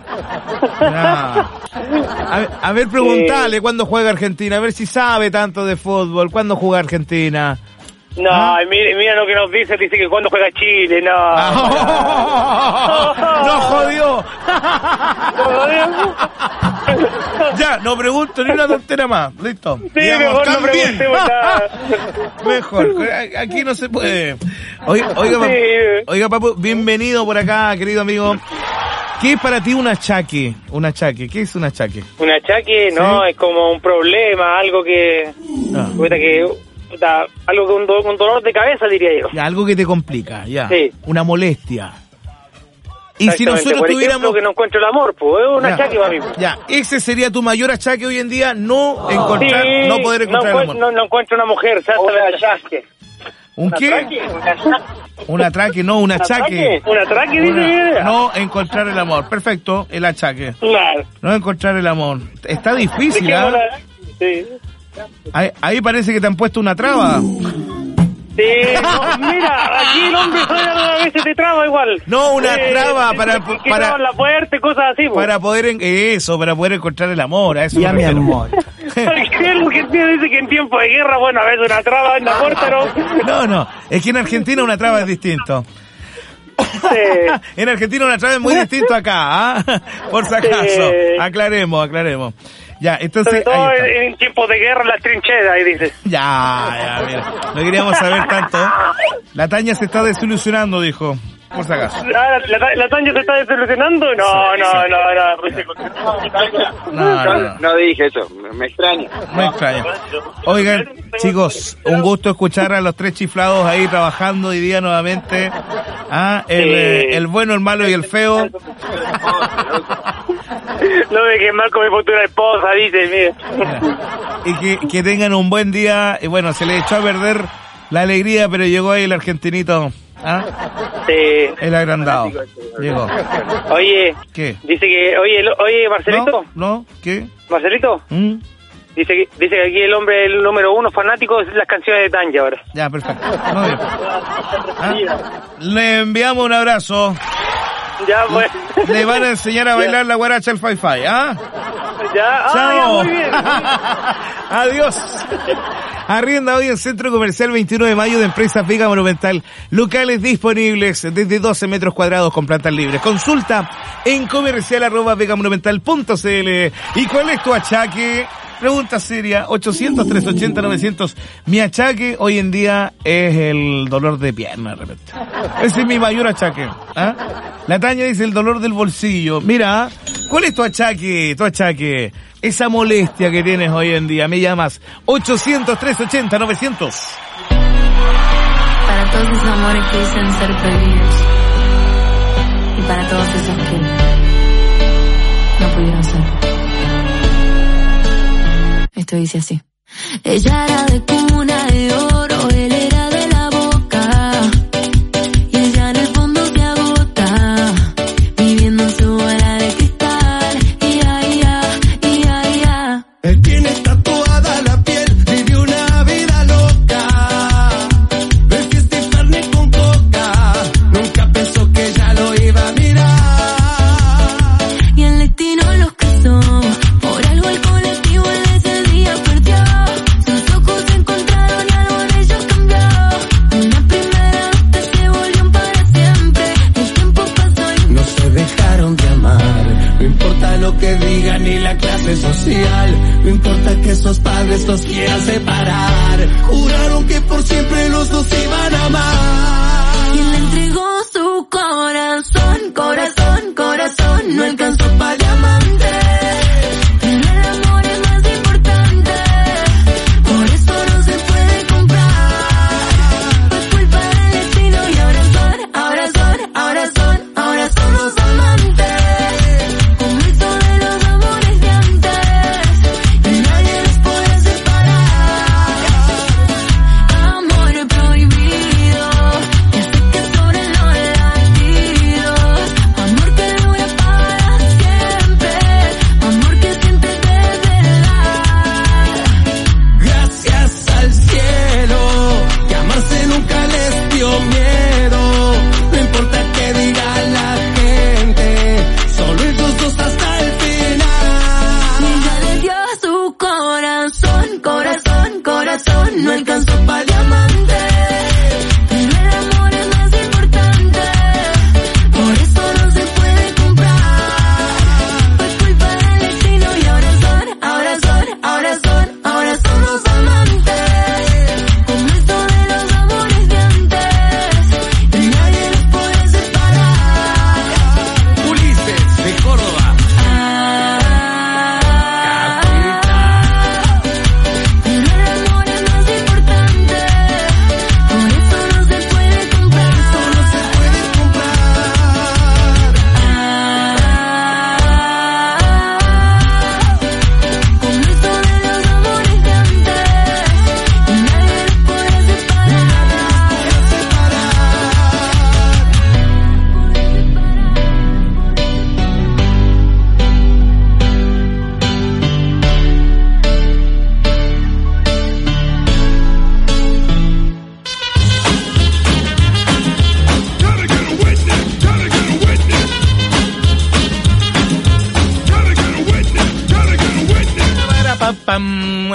A ver, preguntale cuándo juega Argentina, a ver si sabe tanto de fútbol. ¿Cuándo juega Argentina? No, mira lo que nos dice que cuando juega Chile, no. ¡No jodió! Ya, no pregunto ni una tontera más, listo. Sí, mejor no preguntemos nada. Mejor, aquí no se puede. Oiga, Papu, bienvenido por acá, querido amigo. ¿Qué es para ti un achaque? ¿Qué es un achaque? Un achaque, no, es como un problema, algo que... algo con un dolor de cabeza, diría yo. Ya, algo que te complica, ya. Sí. Una molestia. Y si nosotros tuviéramos... que no encuentro el amor, pues, es un achaque para mí. Ya, ese sería tu mayor achaque hoy en día, no poder encontrar el amor. No encuentro una mujer, ¿sabes? Un achaque. ¿Un qué? Un atraque, no, un achaque. ¿Un atraque, dice? No encontrar el amor. Perfecto, el achaque. Claro. No encontrar el amor. Está difícil, ¿ah? Sí. Ahí parece que te han puesto una traba. Sí, no, mira, aquí el hombre a veces te traba igual. No, una traba para la puerta y cosas así. Para poder encontrar el amor, a eso. Ya mi amor. El argentino dice que en tiempo de guerra, bueno, a veces una traba en la puerta, ¿no? No, es que en Argentina una traba es distinto. Sí. En Argentina una traba es muy distinto acá, por si acaso. Sí. Aclaremos. Ya, entonces. Sobre todo en tiempos de guerra, las trincheras, ahí dice. Ya, mira. No queríamos saber tanto. La Tania se está desilusionando, dijo. Por si acaso. ¿La Tania se está desilusionando? No dije eso, me extraña. Me extraña. Oigan, chicos, un gusto escuchar a los tres chiflados ahí trabajando hoy día nuevamente. El bueno, el malo y el feo. No dejes mal con mi futura esposa, dice, mira. Y que tengan un buen día. Y bueno, se le echó a perder la alegría, pero llegó ahí el argentinito. Sí. El agrandado. Llegó. Oye. ¿Qué? Dice que, oye, Marcelito. No, ¿qué? Marcelito. Dice que aquí el hombre es el número 1 fanático de las canciones de Tanja ahora. Ya, perfecto. Muy bien. Le enviamos un abrazo. Ya, pues. Le van a enseñar a bailar la guaracha al Fi-Fi, Ya. Chao. Muy bien. Adiós. Arrienda hoy en Centro Comercial 21 de Mayo de Empresas Vega Monumental. Locales disponibles desde 12 metros cuadrados con plantas libres. Consulta en comercial@vegamonumental.cl. ¿Y cuál es tu achaque? Pregunta seria, 800-380-900. Mi achaque hoy en día es el dolor de pierna, de repente. Ese es mi mayor achaque. La Tania dice el dolor del bolsillo. Mira, ¿cuál es tu achaque? Esa molestia que tienes hoy en día. Me llamas 800-380-900. Para todos esos amores que dicen ser prohibidos. Y para todos esos que no pudieron ser. Esto dice así. Ella era de cuna de oro, él era de la boca. Y ella en el fondo se agota, viviendo en su bola de cristal. Él tiene tatuada la piel, vive una vida loca. Ve fiesta y carne con coca, nunca pensó que ella lo iba a mirar. Y el destino los cruzó, por algo el colectivo en ese día perdió. Sus ojos se encontraron y algo en ellos cambió. Una primera vez se volvió para siempre. El tiempo pasó y no se dejaron de amar. No importa lo que digan ni la clase social. No importa que sus padres los quieran separar. Juraron que por siempre los dos iban a amar. y le entregó su corazón, corazón, corazón. No alcanzó para diamante. Pero el amor es más importante. Por eso no se puede comprar. Es culpa del destino y ahora son los amantes. Como hizo de los amores de antes. Y nadie los puede separar. Amor prohibido. Que hace que sobren los latidos. Amor que dura para siempre. Amor que sientes de verdad. Gracias al cielo, que amarse nunca les dio miedo. No importa que diga la gente, solo ellos dos hasta el final. Ella le dio su corazón, corazón, corazón. No alcanzó para diamante. Pero el amor es más importante. Por eso no se puede comprar. Fue culpa del destino y ahora son los amantes. Como esto de los amores de antes. Y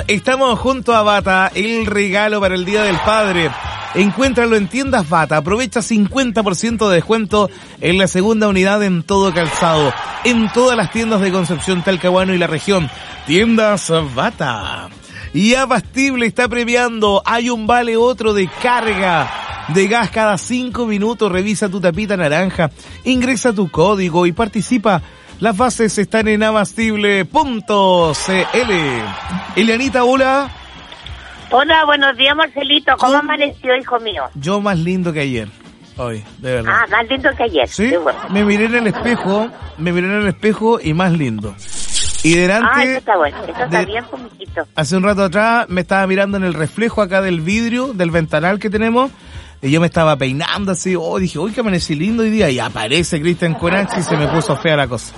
estamos junto a Bata, el regalo para el Día del Padre. Encuéntralo en tiendas Bata, aprovecha 50% de descuento en la segunda unidad en todo calzado, en todas las tiendas de Concepción, Talcahuano y la región. Tiendas Bata. Y Abastible está premiando, hay un vale otro de carga de gas cada 5 minutos, revisa tu tapita naranja, ingresa tu código y participa. Las bases están en abastible.cl. Elianita, hola. Hola, buenos días, Marcelito. ¿Cómo amaneció, hijo mío? Yo más lindo que ayer, hoy, de verdad. Ah, más lindo que ayer. Sí, bueno. me miré en el espejo y más lindo. Y delante... Ah, eso está bueno, eso está bien, pues, mijito. Hace un rato atrás me estaba mirando en el reflejo acá del vidrio, del ventanal que tenemos, y yo me estaba peinando así, dije, uy, que amanecí lindo hoy día, y aparece Cristian Conachi y se me puso fea la cosa.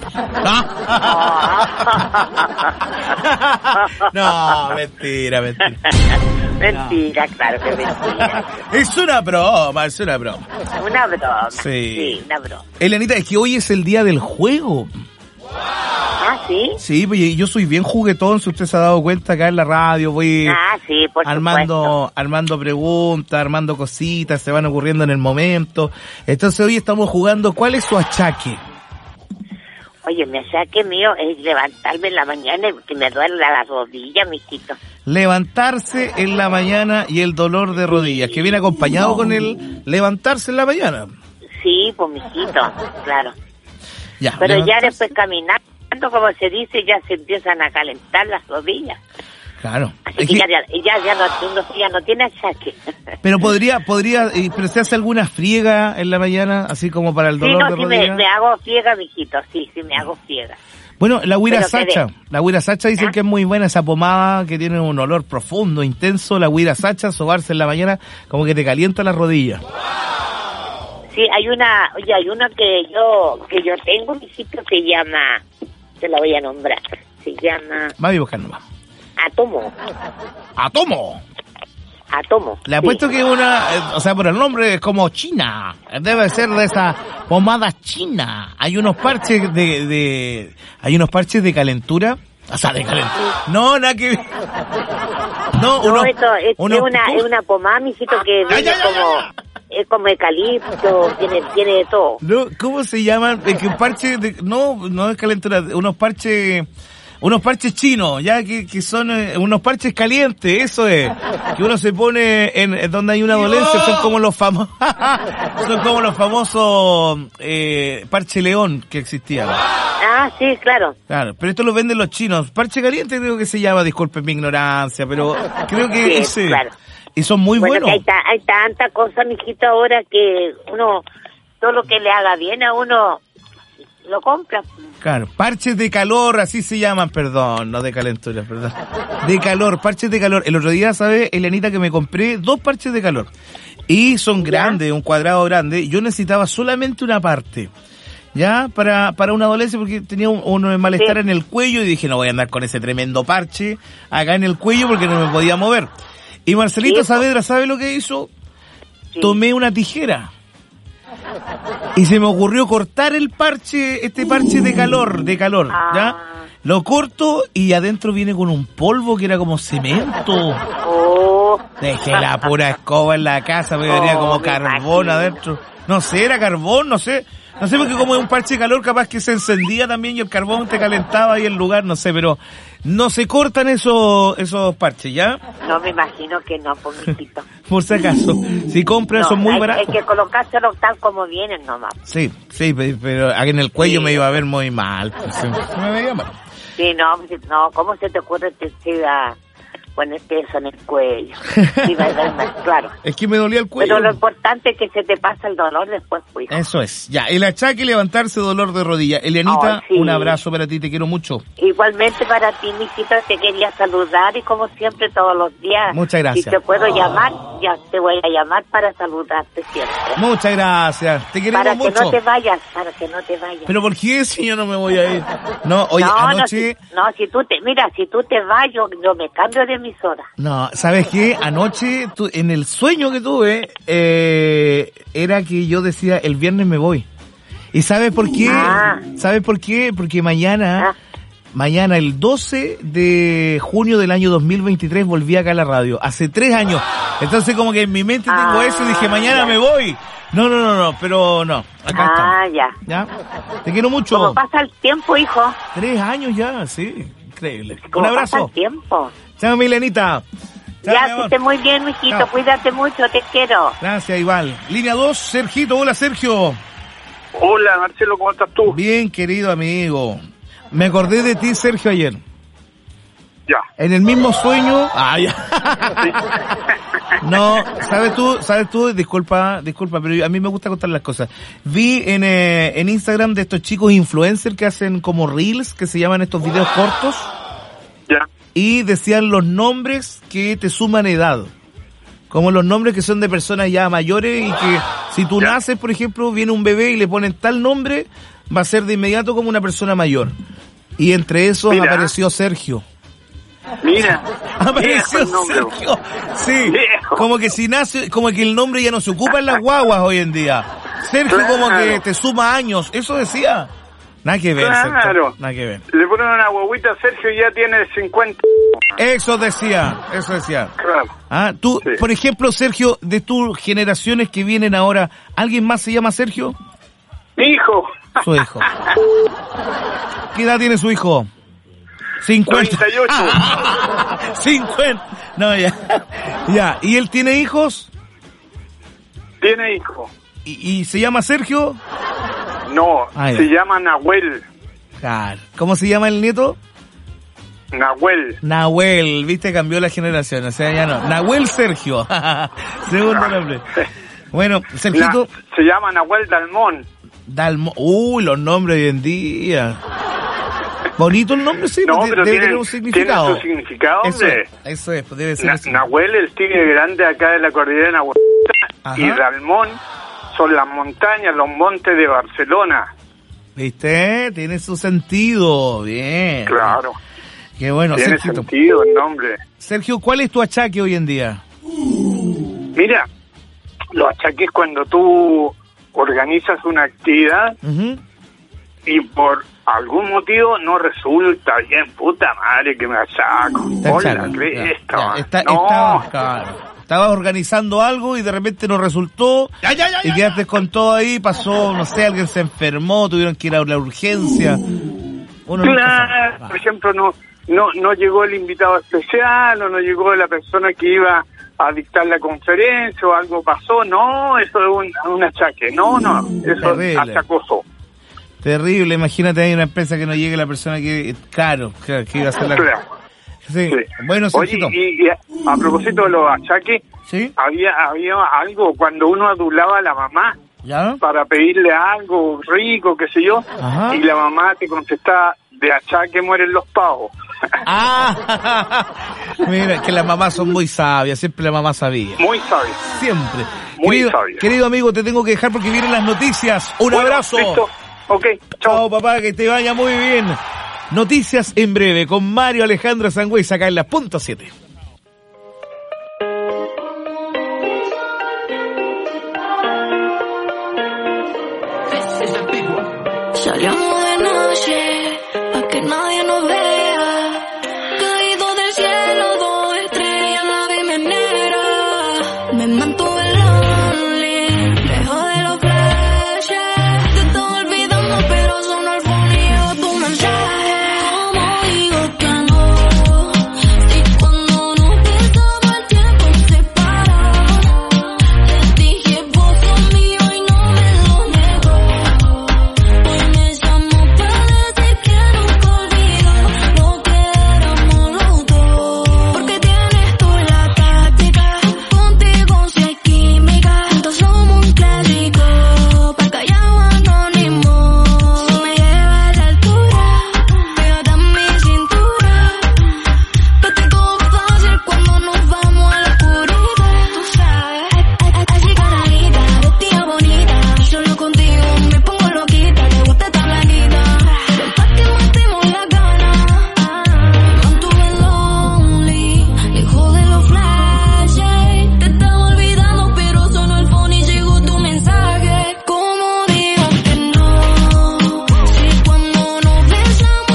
No, mentira. Mentira, claro que mentira. Es una broma. Una broma. Sí, una broma. Elianita, es que hoy es el día del juego. Ah, ¿sí? Sí, pues yo soy bien juguetón, si usted se ha dado cuenta acá en la radio, voy sí, por armando preguntas, armando cositas, se van ocurriendo en el momento. Entonces hoy estamos jugando, ¿cuál es su achaque? Oye, mi achaque mío es levantarme en la mañana y que me duele la rodilla, mijito. Levantarse en la mañana y el dolor de rodillas, que viene acompañado con el levantarse en la mañana. Sí, pues, mijito, claro. Ya, pero ya después caminando, como se dice, ya se empiezan a calentar las rodillas. Claro. Así que ya no tiene achaque. Pero pero se hace alguna friega en la mañana, así como para el dolor de rodilla. Sí, me hago friega, mijito, sí, me hago friega. Bueno, la Huira Sacha dicen que es muy buena esa pomada, que tiene un olor profundo, intenso. La Huira Sacha, sobarse en la mañana, como que te calienta las rodillas. Sí, hay una que yo tengo, mijito, se llama, te la voy a nombrar, se llama... Va a buscar nomás. Atomo. Le apuesto que por el nombre es como China. Debe ser de esa pomada china. Hay unos parches de calentura. O sea, de calentura. No, nada que ver. Es una pomada, mijito, que viene es como eucalipto, tiene de todo. No, ¿cómo se llaman? Es que un parche no es calentura, unos parches chinos, ya que son unos parches calientes, eso es, que uno se pone en donde hay una dolencia, son como los famosos parche león que existían. Ah, sí, claro. Claro, pero esto lo venden los chinos, parche caliente creo que se llama, disculpen mi ignorancia, pero creo que ese... Claro. Y son muy buenos. Hay tanta cosa, mijito, ahora que uno, todo lo que le haga bien a uno, lo compra. Claro, parches de calor, así se llaman, perdón, no de calentura, perdón. De calor, parches de calor. El otro día, ¿sabe, Elianita, que me compré 2 parches de calor? Y son grandes, un cuadrado grande. Yo necesitaba solamente una parte, ¿ya? Para una dolencia, porque tenía un malestar en el cuello y dije, no voy a andar con ese tremendo parche acá en el cuello porque no me podía mover. Y Marcelito Saavedra, ¿sabe lo que hizo? Sí. Tomé una tijera y se me ocurrió cortar este parche de calor, ¿ya? Lo corto y adentro viene con un polvo que era como cemento. Dejé la pura escoba en la casa, me venía como carbón adentro. No sé, era carbón, no sé porque como es un parche de calor capaz que se encendía también y el carbón te calentaba ahí el lugar, no sé, pero no se cortan esos parches, ¿ya? No, me imagino que no, por por si acaso, si compras son muy baratos. Hay que colocárselo tal como vienen nomás. Sí, pero aquí en el cuello me iba a ver muy mal, pues, se me veía mal. Sí, no, ¿cómo se te ocurre que sea ponerte eso en el cuello? Sí, claro. Es que me dolía el cuello. Pero lo importante es que se te pasa el dolor después, pues. Eso es, ya, el achaque, levantarse, dolor de rodilla. Elianita, un abrazo para ti, te quiero mucho. Igualmente para ti, mijita, te quería saludar y como siempre todos los días. Muchas gracias. Si te puedo llamar, ya te voy a llamar para saludarte siempre. Muchas gracias, te queremos mucho. Para que no te vayas. ¿Pero por qué si yo no me voy a ir? No, oye, anoche... si tú te vas, yo me cambio de emisora. No, ¿sabes qué? Anoche, en el sueño que tuve, era que yo decía, el viernes me voy. ¿Y sabes por qué? ¿Sabes por qué? Porque mañana Mañana, el 12 de junio del año 2023, volví acá a la radio. Hace 3 años. Entonces como que en mi mente tengo eso y dije, mañana me voy. No, pero no. Acá estamos. ¿Ya? Te quiero mucho. ¿Cómo pasa el tiempo, hijo? 3 años ya, sí. Increíble. Un ¿Cómo abrazo. pasa el tiempo? Chao, Milenita. Chao, ya, que esté muy bien, mijito. Chao. Cuídate mucho, te quiero. Gracias, igual. Línea 2, Sergito. Hola, Sergio. Hola, Marcelo, ¿cómo estás tú? Bien, querido amigo. Me acordé de ti, Sergio, ayer. Ya. En el mismo sueño. Ya. No, sabes tú, disculpa, pero a mí me gusta contar las cosas. Vi en Instagram de estos chicos influencers que hacen como reels, que se llaman estos videos cortos. Ya. Y decían los nombres que te suman edad. Como los nombres que son de personas ya mayores y que si tú naces, por ejemplo, viene un bebé y le ponen tal nombre, va a ser de inmediato como una persona mayor. Y entre esos apareció Sergio. Mira, apareció Sergio. Sí, como que si nace, como que el nombre ya no se ocupa en las guaguas hoy en día. Sergio como que te suma años, eso decía. Nada que ver, claro. Sergio. Nada que ver. Le ponen una guaguita a Sergio y ya tiene 50. Eso decía. Claro. Ah, tú, por ejemplo, Sergio, de tus generaciones que vienen ahora, ¿alguien más se llama Sergio? Mi hijo. Su hijo. ¿Qué edad tiene su hijo? 50. 38. 50. No, ya. Ya. ¿Y él tiene hijos? Tiene hijo. ¿Y se llama Sergio? No, se llama Nahuel. Claro. ¿Cómo se llama el nieto? Nahuel, viste, cambió la generación, o sea, ya no. Nahuel Sergio. Segundo nombre. Bueno, Sergito. Se llama Nahuel Dalmón. Los nombres hoy en día. Bonito el nombre, sí, no, pero debe tener un significado. Tiene su significado, hombre. Eso es, pues debe ser así. Nahuel, el tigre grande acá de la cordillera de Nahuel. Y Dalmón son las montañas, los montes de Barcelona. ¿Viste? Tiene su sentido. Bien. Claro. Qué bueno. Tiene sentido el nombre. Sergio, ¿cuál es tu achaque hoy en día? Mira, los achaques cuando tú organizas una actividad y por algún motivo no resulta bien, puta madre que me achaco. Hola, Estabas organizando algo y de repente no resultó y quedaste con todo ahí, pasó, no sé, alguien se enfermó, tuvieron que ir a la urgencia. Por ejemplo, no llegó el invitado especial, o no llegó la persona que iba a dictar la conferencia, o algo pasó. No, eso es un achaque. No, eso es achacoso. Terrible, imagínate, hay una empresa que no llegue la persona que iba a hacer la... Sí. Bueno, Sergito. Oye, y a propósito de los achaques, había algo cuando uno adulaba a la mamá para pedirle algo rico, qué sé yo, y la mamá te contestaba, de achaque mueren los pavos. Mira, que las mamás son muy sabias, siempre la mamá sabía. Muy sabia. Siempre. Muy sabia. Querido amigo, te tengo que dejar porque vienen las noticias. Un abrazo. Listo. Ok, chao papá, que te vaya muy bien. Noticias en breve con Mario Alejandro Sangüesa acá en la punto 7. Salíamos de noche pa' que nadie nos vea. Caído del cielo, 2 estrellas, la vi menera. Me mantuve lonely, lejos de los